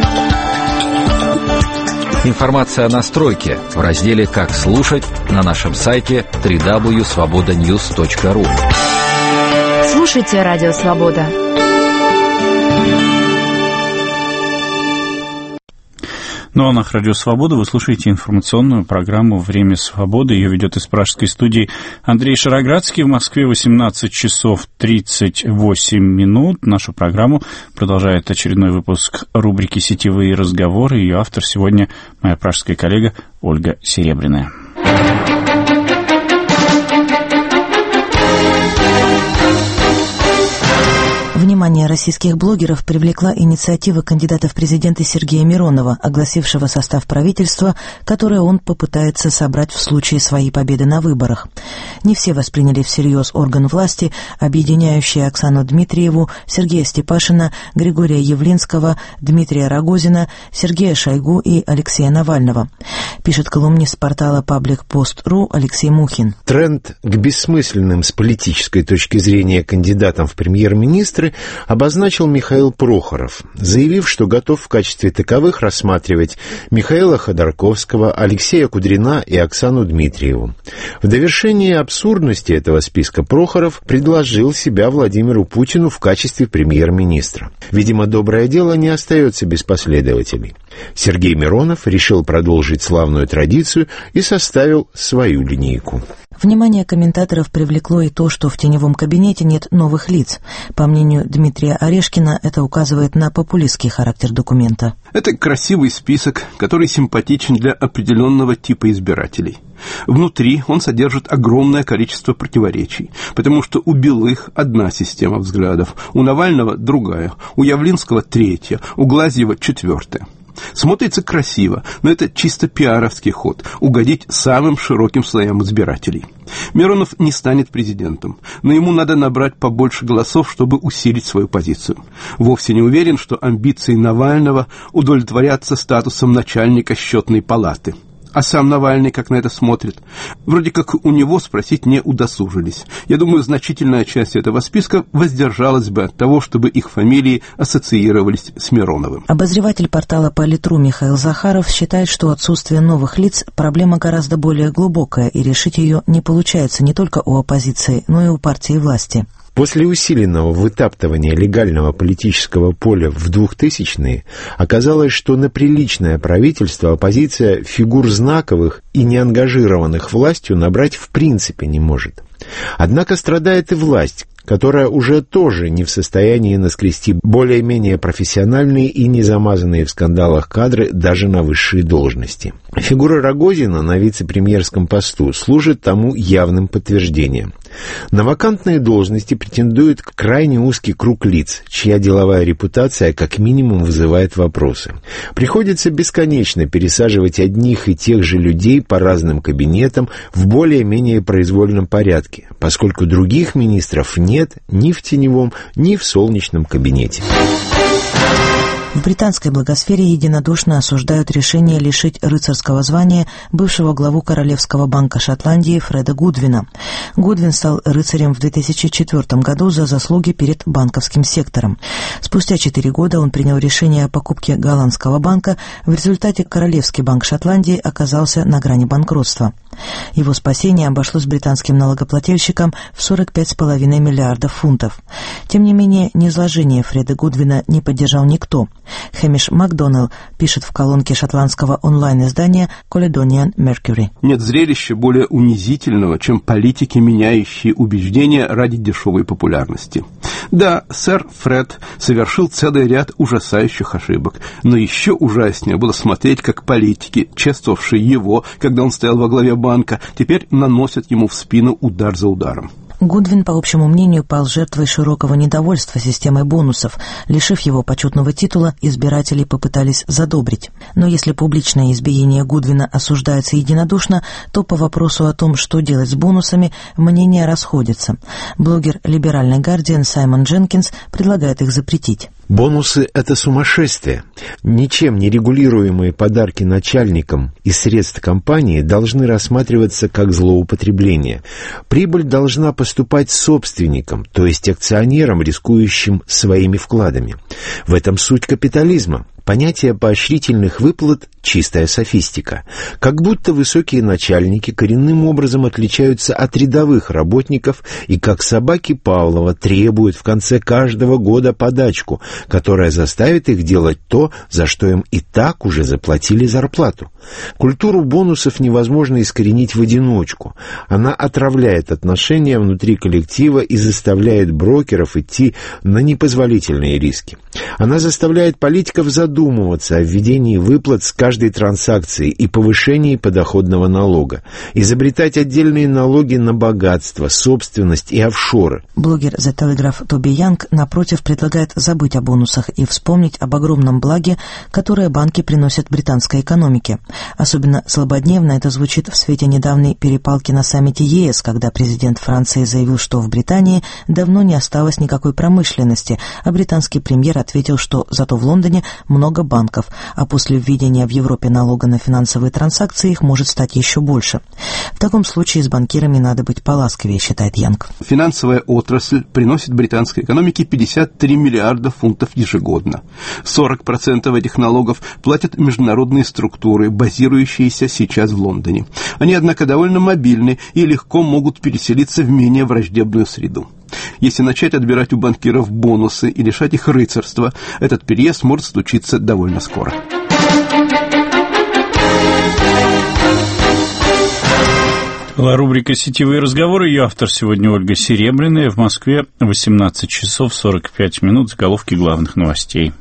Информация о настройке в разделе «Как слушать» на нашем сайте дабл ю дабл ю дабл ю точка свобода ньюс точка ру. Слушайте «Радио Свобода». Ну а на «Радио Свобода» вы слушаете информационную программу «Время свободы». Ее ведет из пражской студии Андрей Шароградский. В Москве восемнадцать часов тридцать восемь минут. Нашу программу продолжает очередной выпуск рубрики «Сетевые разговоры». Ее автор сегодня моя пражская коллега Ольга Серебряная. Внимание российских блогеров привлекла инициатива кандидата в президенты Сергея Миронова, огласившего состав правительства, которое он попытается собрать в случае своей победы на выборах. Не все восприняли всерьез орган власти, объединяющий Оксану Дмитриеву, Сергея Степашина, Григория Явлинского, Дмитрия Рогозина, Сергея Шойгу и Алексея Навального, пишет колумнист портала паблик пост точка ру Алексей Мухин. Тренд к бессмысленным с политической точки зрения кандидатам в премьер-министры обозначил Михаил Прохоров, заявив, что готов в качестве таковых рассматривать Михаила Ходорковского, Алексея Кудрина и Оксану Дмитриеву. В довершение абсурдности этого списка Прохоров предложил себя Владимиру Путину в качестве премьер-министра. Видимо, доброе дело не остается без последователей. Сергей Миронов решил продолжить славную традицию и составил свою линейку. Внимание комментаторов привлекло и то, что в теневом кабинете нет новых лиц. По мнению Дмитрия Орешкина, это указывает на популистский характер документа. Это красивый список, который симпатичен для определенного типа избирателей. Внутри он содержит огромное количество противоречий, потому что у Белых одна система взглядов, у Навального другая, у Явлинского третья, у Глазьева четвертая. Смотрится красиво, но это чисто пиаровский ход – угодить самым широким слоям избирателей. Миронов не станет президентом, но ему надо набрать побольше голосов, чтобы усилить свою позицию. Вовсе не уверен, что амбиции Навального удовлетворятся статусом начальника счетной палаты. А сам Навальный как на это смотрит? Вроде как у него спросить не удосужились. Я думаю, значительная часть этого списка воздержалась бы от того, чтобы их фамилии ассоциировались с Мироновым. Обозреватель портала Политру Михаил Захаров считает, что отсутствие новых лиц – проблема гораздо более глубокая, и решить ее не получается не только у оппозиции, но и у партии власти. После усиленного вытаптывания легального политического поля в двухтысячные оказалось, что на приличное правительство оппозиция фигур знаковых и неангажированных властью набрать в принципе не может. Однако страдает и власть, которая уже тоже не в состоянии наскрести более-менее профессиональные и не замазанные в скандалах кадры даже на высшие должности. Фигура Рогозина на вице-премьерском посту служит тому явным подтверждением. На вакантные должности претендует крайне узкий круг лиц, чья деловая репутация как минимум вызывает вопросы. Приходится бесконечно пересаживать одних и тех же людей по разным кабинетам в более-менее произвольном порядке, поскольку других министров нет ни в теневом, ни в солнечном кабинете. В британской благосфере единодушно осуждают решение лишить рыцарского звания бывшего главу Королевского банка Шотландии Фреда Гудвина. Гудвин стал рыцарем в две тысячи четвёртом году за заслуги перед банковским сектором. Спустя четыре года он принял решение о покупке голландского банка. В результате Королевский банк Шотландии оказался на грани банкротства. Его спасение обошлось британским налогоплательщикам в сорок пять целых пять десятых миллиардов фунтов. Тем не менее, низложение Фреда Гудвина не поддержал никто. Хэмиш Макдоналл пишет в колонке шотландского онлайн-издания Caledonian Mercury. Нет зрелища более унизительного, чем политики, меняющие убеждения ради дешевой популярности. Да, сэр Фред совершил целый ряд ужасающих ошибок, но еще ужаснее было смотреть, как политики, чествовавшие его, когда он стоял во главе банка, теперь наносят ему в спину удар за ударом. Гудвин, по общему мнению, пал жертвой широкого недовольства системой бонусов. Лишив его почетного титула, избиратели попытались задобрить. Но если публичное избиение Гудвина осуждается единодушно, то по вопросу о том, что делать с бонусами, мнения расходятся. Блогер «Либеральный Гардиан» Саймон Дженкинс предлагает их запретить. Бонусы – это сумасшествие. Ничем не регулируемые подарки начальникам из средств компании должны рассматриваться как злоупотребление. Прибыль должна поступать собственникам, то есть акционерам, рискующим своими вкладами. В этом суть капитализма. Понятие поощрительных выплат – чистая софистика. Как будто высокие начальники коренным образом отличаются от рядовых работников и, как собаки Павлова, требуют в конце каждого года подачку, которая заставит их делать то, за что им и так уже заплатили зарплату. Культуру бонусов невозможно искоренить в одиночку. Она отравляет отношения внутри коллектива и заставляет брокеров идти на непозволительные риски. Она заставляет политиков задумываться о введении выплат с каждой транзакции и повышении подоходного налога, изобретать отдельные налоги на богатство, собственность и офшоры. Блогер The Telegraph Тоби Янг, напротив, предлагает забыть о бонусах и вспомнить об огромном благе, которое банки приносят британской экономике. Особенно злободневно это звучит в свете недавней перепалки на саммите ЕС, когда президент Франции заявил, что в Британии давно не осталось никакой промышленности, а британский премьер ответил, что зато в Лондоне много банков, а после введения в Европе налога на финансовые транзакции их может стать еще больше. В таком случае с банкирами надо быть поласковее, считает Янг. Финансовая отрасль приносит британской экономике пятьдесят три миллиарда фунтов ежегодно. сорок процентов этих налогов платят международные структуры, базирующиеся сейчас в Лондоне. Они, однако, довольно мобильны и легко могут переселиться в менее враждебную среду. Если начать отбирать у банкиров бонусы и лишать их рыцарства, этот переезд может случиться довольно скоро. Была рубрика «Сетевые разговоры». Ее автор сегодня Ольга Серебряная. В Москве восемнадцать часов сорок пять минут. Заголовки главных новостей.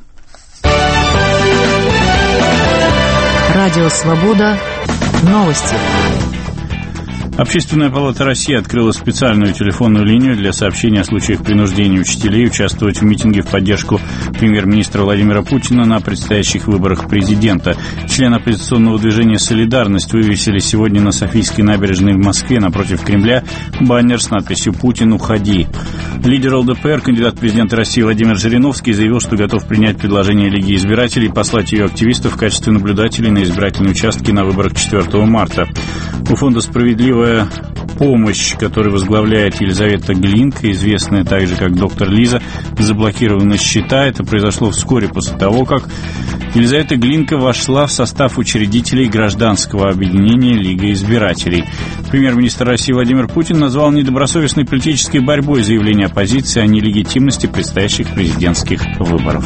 Радио «Свобода». Новости. Общественная палата России открыла специальную телефонную линию для сообщения о случаях принуждения учителей участвовать в митинге в поддержку премьер-министра Владимира Путина на предстоящих выборах президента. Члены оппозиционного движения «Солидарность» вывесили сегодня на Софийской набережной в Москве напротив Кремля баннер с надписью «Путин, уходи». Лидер ЛДПР, кандидат в президенты России Владимир Жириновский, заявил, что готов принять предложение Лиги избирателей и послать ее активистов в качестве наблюдателей на избирательные участки на выборах четвёртого марта. У фонда «Справедливая помощь», который возглавляет Елизавета Глинка, известная также как доктор Лиза, заблокированы счета. Это произошло вскоре после того, как Елизавета Глинка вошла в состав учредителей гражданского объединения «Лига избирателей». Премьер-министр России Владимир Путин назвал недобросовестной политической борьбой заявление оппозиции о нелегитимности предстоящих президентских выборов.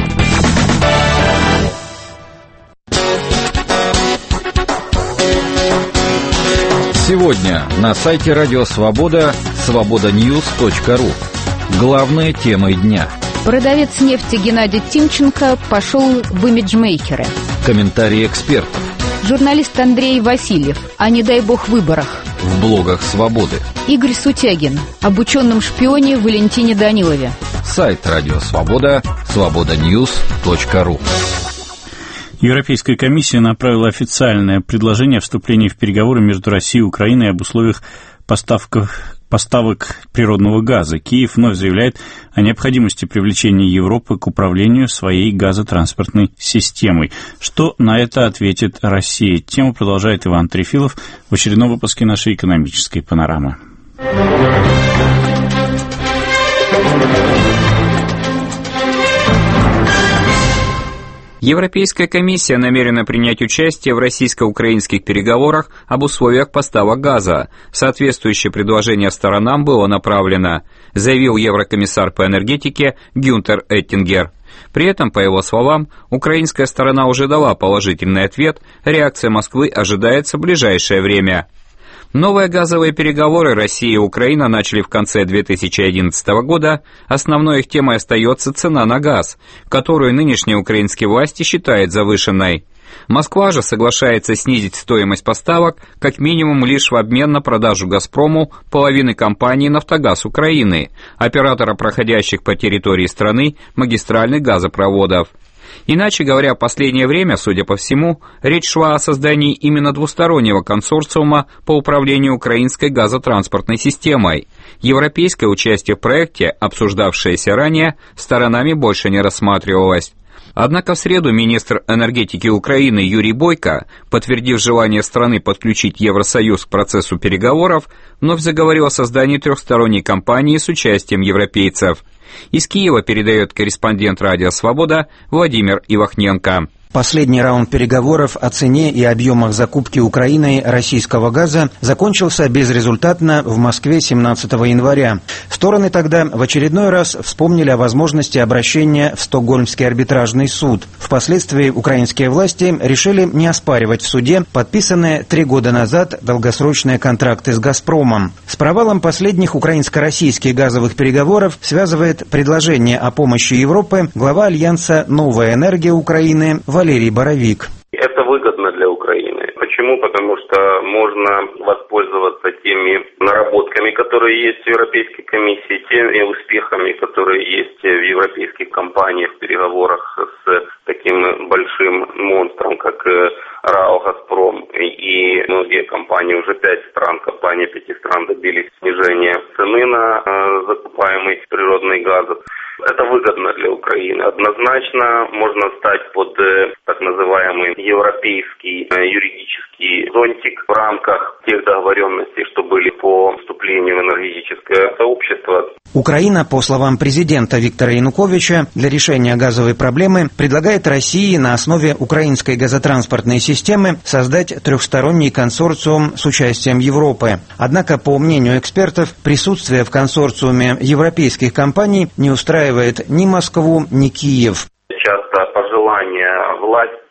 Сегодня на сайте Радио Свобода свобода ньюс точка ру. Главные темы дня. Продавец нефти Геннадий Тимченко пошел в имиджмейкеры. Комментарии экспертов. Журналист Андрей Васильев о, не дай бог, выборах. В блогах Свободы. Игорь Сутягин об ученом шпионе Валентине Данилове. Сайт Радио Свобода свобода ньюс точка ру. Европейская комиссия направила официальное предложение о вступлении в переговоры между Россией и Украиной об условиях поставок, поставок природного газа. Киев вновь заявляет о необходимости привлечения Европы к управлению своей газотранспортной системой. Что на это ответит Россия? Тему продолжает Иван Трефилов в очередном выпуске нашей экономической панорамы. Европейская комиссия намерена принять участие в российско-украинских переговорах об условиях поставок газа. Соответствующее предложение сторонам было направлено, заявил еврокомиссар по энергетике Гюнтер Оттингер. При этом, по его словам, украинская сторона уже дала положительный ответ, реакция Москвы ожидается в ближайшее время. Новые газовые переговоры Россия и Украина начали в конце две тысячи одиннадцатого года. Основной их темой остается цена на газ, которую нынешние украинские власти считают завышенной. Москва же соглашается снизить стоимость поставок как минимум лишь в обмен на продажу «Газпрому» половины компании «Нафтогаз Украины», оператора проходящих по территории страны магистральных газопроводов. Иначе говоря, в последнее время, судя по всему, речь шла о создании именно двустороннего консорциума по управлению украинской газотранспортной системой. Европейское участие в проекте, обсуждавшееся ранее, сторонами больше не рассматривалось. Однако в среду министр энергетики Украины Юрий Бойко, подтвердив желание страны подключить Евросоюз к процессу переговоров, вновь заговорил о создании трехсторонней компании с участием европейцев. Из Киева передает корреспондент «Радио Свобода» Владимир Ивахненко. Последний раунд переговоров о цене и объемах закупки Украиной российского газа закончился безрезультатно в Москве семнадцатого января. Стороны тогда в очередной раз вспомнили о возможности обращения в Стокгольмский арбитражный суд. Впоследствии украинские власти решили не оспаривать в суде подписанные три года назад долгосрочные контракты с «Газпромом». С провалом последних украинско-российских газовых переговоров связывает предложение о помощи Европы глава альянса «Новая энергия Украины» Валерий Боровик. Это выгодно для Украины. Почему? Потому что можно воспользоваться теми наработками, которые есть в Европейской комиссии, теми успехами, которые есть в европейских компаниях в переговорах с таким большим монстром, как РАО «Газпром», и многие компании, уже пять стран, компании пяти стран добились снижения цены на закупаемый природный газ. Это выгодно для Украины. Однозначно можно стать под э, так называемый европейский э, юридический зонтик в рамках тех договоренностей, что были по вступлению в энергетическое сообщество. Украина, по словам президента Виктора Януковича, для решения газовой проблемы предлагает России на основе украинской газотранспортной системы создать трехсторонний консорциум с участием Европы. Однако, по мнению экспертов, присутствие в консорциуме европейских компаний не устраивает ни Москву, ни Киев. Часто пожелания власти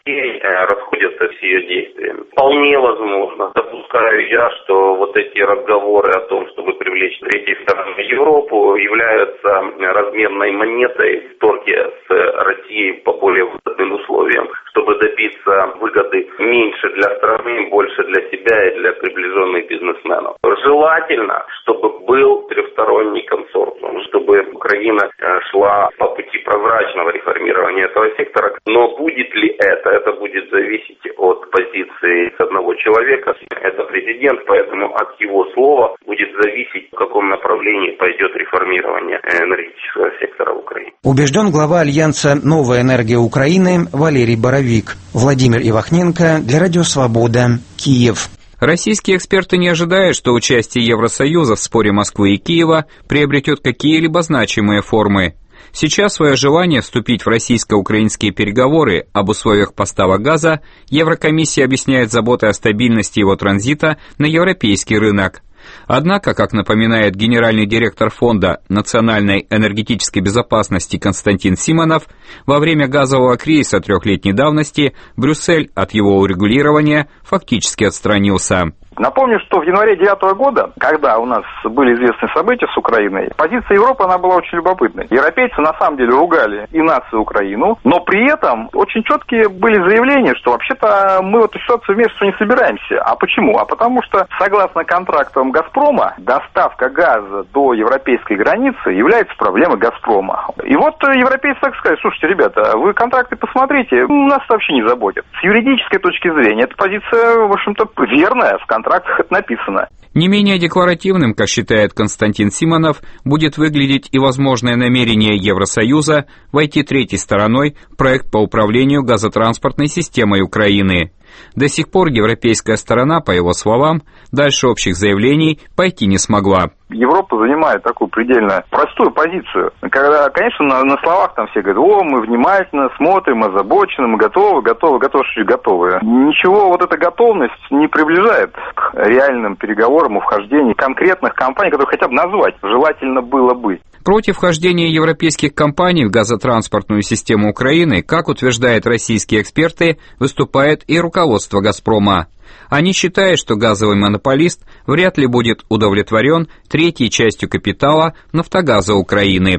Россией расходятся с ее действиями. Вполне возможно, допускаю я, что вот эти разговоры о том, чтобы привлечь третьей стороны Европу, являются разменной монетой в торге с Россией по более выгодным условиям, чтобы добиться выгоды меньше для страны, больше для себя и для приближенных бизнесменов. Желательно, чтобы был трехсторонний консорциум, чтобы Украина шла по пути прозрачного реформирования этого сектора. Но будет ли это? Это будет зависеть от позиции одного человека. Это президент, поэтому от его слова будет зависеть, в каком направлении пойдет реформирование энергетического сектора в Украине. Убежден глава Альянса «Новая энергия Украины» Валерий Боровик. Владимир Ивахненко для Радио Свобода, Киев. Российские эксперты не ожидают, что участие Евросоюза в споре Москвы и Киева приобретет какие-либо значимые формы. Сейчас свое желание вступить в российско-украинские переговоры об условиях поставок газа Еврокомиссия объясняет заботой о стабильности его транзита на европейский рынок. Однако, как напоминает генеральный директор Фонда национальной энергетической безопасности Константин Симонов, во время газового кризиса трехлетней давности Брюссель от его урегулирования фактически отстранился. Напомню, что в январе две тысячи девятого года, когда у нас были известны события с Украиной, позиция Европы, она была очень любопытной. Европейцы на самом деле ругали и нацию Украину, но при этом очень четкие были заявления, что вообще-то мы в эту ситуацию вмешиваться не собираемся. А почему? А потому что, согласно контрактам «Газпрома», доставка газа до европейской границы является проблемой «Газпрома». И вот европейцы так сказали: слушайте, ребята, вы контракты посмотрите, нас это вообще не заботит. С юридической точки зрения эта позиция, в общем-то, верная, в контракте В контрактах это написано. Не менее декларативным, как считает Константин Симонов, будет выглядеть и возможное намерение Евросоюза войти третьей стороной в проект по управлению газотранспортной системой Украины. До сих пор европейская сторона, по его словам, дальше общих заявлений пойти не смогла. Европа занимает такую предельно простую позицию. Когда, конечно, на, на словах там все говорят: о, мы внимательно смотрим, озабочены, мы готовы, готовы, готовы, что готовы. Ничего, вот эта готовность не приближает к реальным переговорам о вхождении конкретных компаний, которые хотя бы назвать желательно было бы. Против вхождения европейских компаний в газотранспортную систему Украины, как утверждают российские эксперты, выступает и руководство «Газпрома». Они считают, что газовый монополист вряд ли будет удовлетворен третьей частью капитала «Нафтогаза Украины».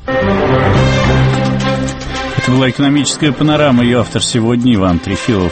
Это была экономическая панорама, ее автор сегодня Иван Трефилов.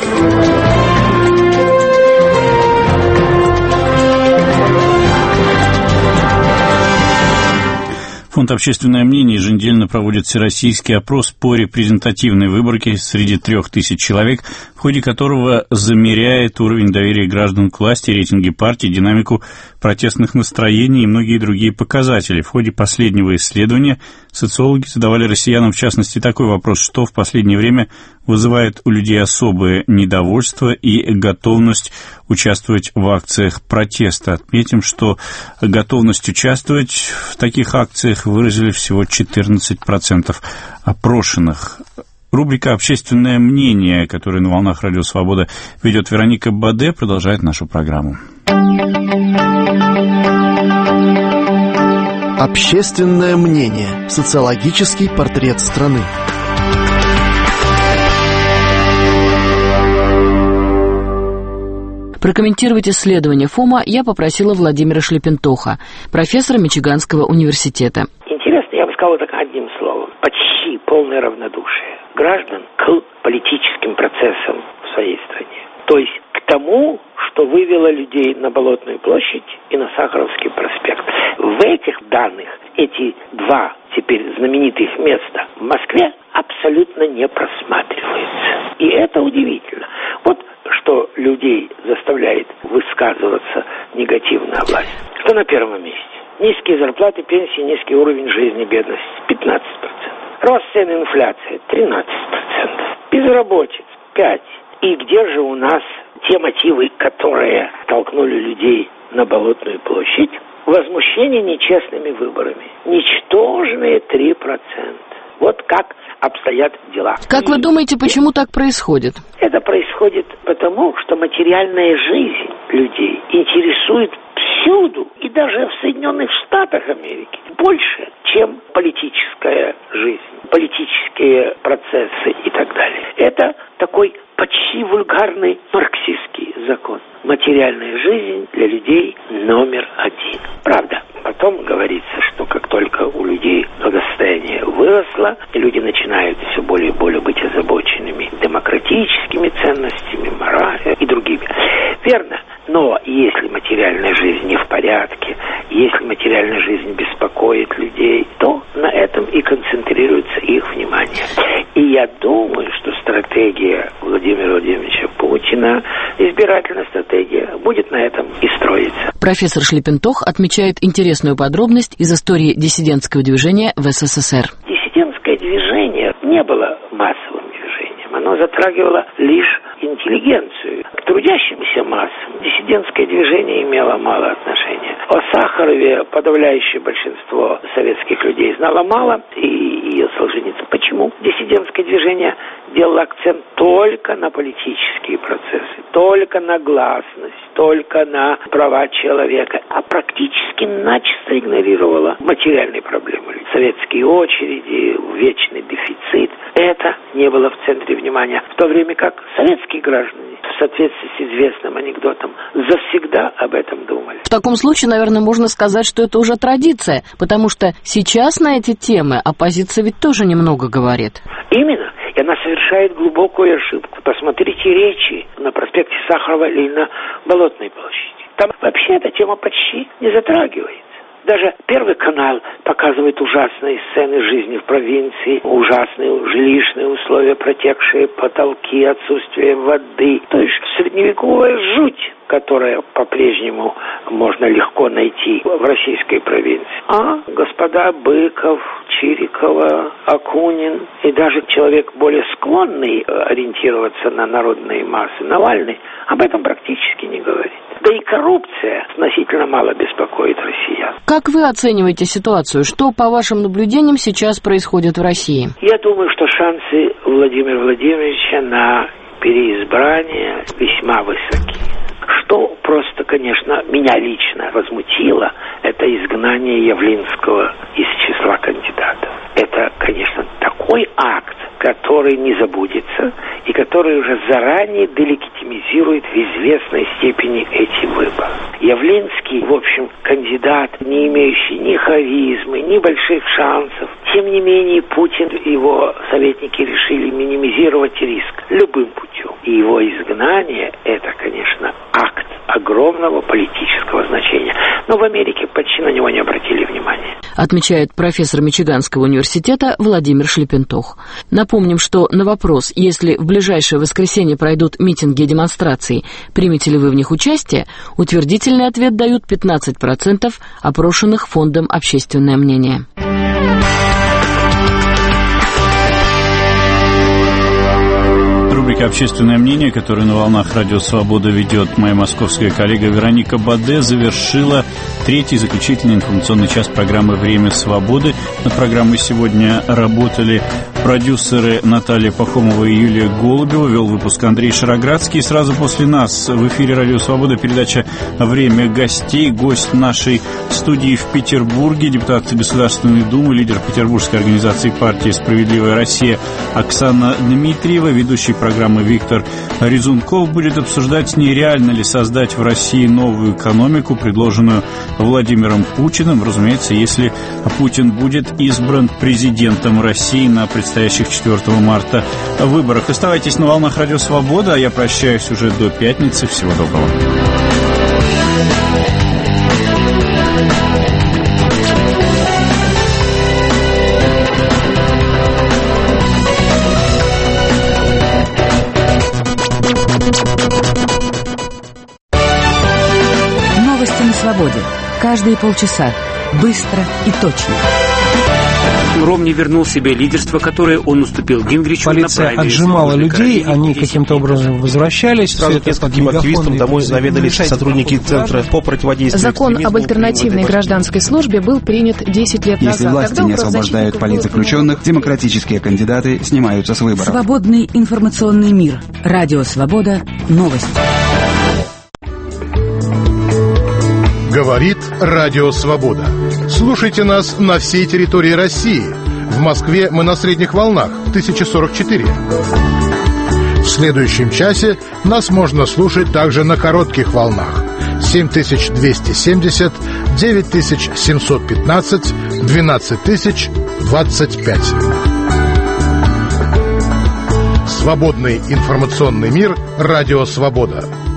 Фонд «Общественное мнение» еженедельно проводит всероссийский опрос по репрезентативной выборке среди трех тысяч человек, в ходе которого замеряет уровень доверия граждан к власти, рейтинги партий, динамику протестных настроений и многие другие показатели. В ходе последнего исследования социологи задавали россиянам, в частности, такой вопрос: что в последнее время вызывает у людей особое недовольство и готовность участвовать в акциях протеста. Отметим, что готовность участвовать в таких акциях выразили всего четырнадцать процентов опрошенных. Рубрика «Общественное мнение», которую на волнах Радио Свобода ведет Вероника Баде, продолжает нашу программу. Общественное мнение. Социологический портрет страны. Прокомментировать исследование ФОМа я попросила Владимира Шлепентоха, профессора Мичиганского университета. Интересно, я бы сказал так одним словом: почти полное равнодушие граждан к политическим процессам в своей стране. То есть к тому, что вывело людей на Болотную площадь и на Сахаровский проспект. В этих данных эти два теперь знаменитых места в Москве абсолютно не просматриваются. И это удивительно. Вот что людей заставляет высказываться негативно о власти. Что на первом месте? Низкие зарплаты, пенсии, низкий уровень жизни, бедность – пятнадцать процентов. Рост цен, инфляция – тринадцать процентов. Безработица – пять процентов. И где же у нас те мотивы, которые толкнули людей на Болотную площадь? Возмущение нечестными выборами. Ничтожные три процента. Вот как обстоят дела. Как вы думаете, почему так происходит? Это происходит потому, что материальная жизнь людей интересует всюду, и даже в Соединенных Штатах Америки, больше, чем политическая жизнь, политические процессы и так далее. Это такой почти вульгарный марксистский закон. Материальная жизнь для людей номер один. Правда, потом говорится, что как только у людей благосостояние выросло, люди начинают все более и более быть озабоченными демократическими ценностями, моралью и другими. Верно. Но если материальная жизнь не в порядке, если материальная жизнь беспокоит людей, то на этом и концентрируется их внимание. И я думаю, что стратегия Владимира Владимировича Путина, избирательная стратегия, будет на этом и строиться. Профессор Шлипентох отмечает интересную подробность из истории диссидентского движения в СССР. Диссидентское движение не было массовым движением. Оно затрагивало лишь интеллигенцию. К трудящимся массам диссидентское движение имело мало отношения. О Сахарове подавляющее большинство советских людей знало мало, и, и о Солженицыне. Почему? Диссидентское движение делало акцент только на политические процессы, только на гласность, только на права человека, а практически начисто игнорировало материальные проблемы. Советские очереди, вечный дефицит. Это не было в центре внимания. В то время как советские граждане, в соответствии с известным анекдотом, завсегда об этом думали. В таком случае, наверное, можно сказать, что это уже традиция, потому что сейчас на эти темы оппозиция ведь тоже немного говорит. Именно. И она совершает глубокую ошибку. Посмотрите речи на проспекте Сахарова или на Болотной площади. Там вообще эта тема почти не затрагивается. Даже Первый канал показывает ужасные сцены жизни в провинции, ужасные жилищные условия, протекшие потолки, отсутствие воды. То есть средневековая жуть, которая по-прежнему можно легко найти в российской провинции. А господа Быков, Чирикова, Акунин и даже человек более склонный ориентироваться на народные массы, Навальный, об этом практически не говорит. Да и коррупция значительно мало беспокоит россиян. Как вы оцениваете ситуацию? Что, по вашим наблюдениям, сейчас происходит в России? Я думаю, что шансы Владимира Владимировича на переизбрание весьма высоки. Что просто, конечно, меня лично возмутило, это изгнание Явлинского из числа кандидатов. Это, конечно, такой акт, который не забудется и который уже заранее делегитимизирует в известной степени эти выборы. Явлинский, в общем, кандидат, не имеющий ни харизмы, ни больших шансов. Тем не менее, Путин и его советники решили минимизировать риск любым путем. И его изгнание – это, конечно, акт огромного политического значения. Но в Америке почти на него не обратили внимания. Отмечает профессор Мичиганского университета Владимир Шлипентох. Напомним, что на вопрос, если в ближайшее воскресенье пройдут митинги и демонстрации, примете ли вы в них участие, утвердительный ответ дают пятнадцать процентов опрошенных фондом «Общественное мнение». Рубрика «Общественное мнение», которую на волнах Радио Свобода ведет моя московская коллега Вероника Баде, завершила третий заключительный информационный час программы «Время свободы». Над программой сегодня работали продюсеры Наталья Пахомова и Юлия Голубева, вел выпуск Андрей Шароградский. И сразу после нас в эфире Радио Свобода передача «Время гостей». Гость нашей студии в Петербурге, депутат Государственной Думы, лидер Петербургской организации партии «Справедливая Россия» Оксана Дмитриева, ведущий программы Виктор Резунков будет обсуждать, нереально ли создать в России новую экономику, предложенную Владимиром Путиным, разумеется, если Путин будет избран президентом России на предстоящих четвёртого марта выборах. Оставайтесь на волнах Радио Свобода, а я прощаюсь уже до пятницы. Всего доброго. Новости на свободе. Каждые полчаса. Быстро и точно. Ромни вернул себе лидерство, которое он уступил Гингричу. Полиция отжимала людей, они каким-то образом возвращались. Сразу к нескольким активистам домой наведались сотрудники Центра по противодействию Закон об альтернативной гражданской службе был принят десять лет назад. Если власти не освобождают политзаключенных, демократические кандидаты снимаются с выборов. Свободный информационный мир. Радио Свобода. Новости. Говорит Радио Свобода. Слушайте нас на всей территории России. В Москве мы на средних волнах тысяча сорок четыре. В следующем часе нас можно слушать также на коротких волнах семь тысяч двести семьдесят, девять тысяч семьсот пятнадцать, двенадцать тысяч двадцать пять. Свободный информационный мир. Радио Свобода.